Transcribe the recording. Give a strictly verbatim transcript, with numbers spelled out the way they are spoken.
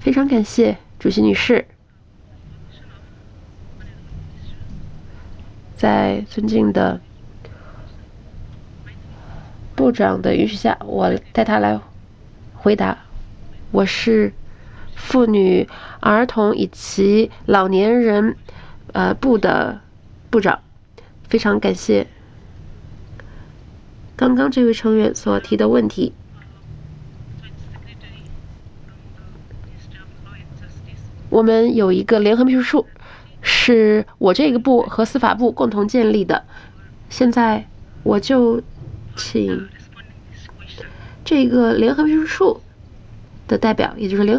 非常感谢主席女士。在尊敬的部长的允许下，我带他来回答。我是妇女、儿童以及老年人呃部的部长，非常感谢刚刚这位成员所提的问题。我们有一个联合秘书处，是我这个部和司法部共同建立的。现在我就请这个联合秘书处的代表，也就是联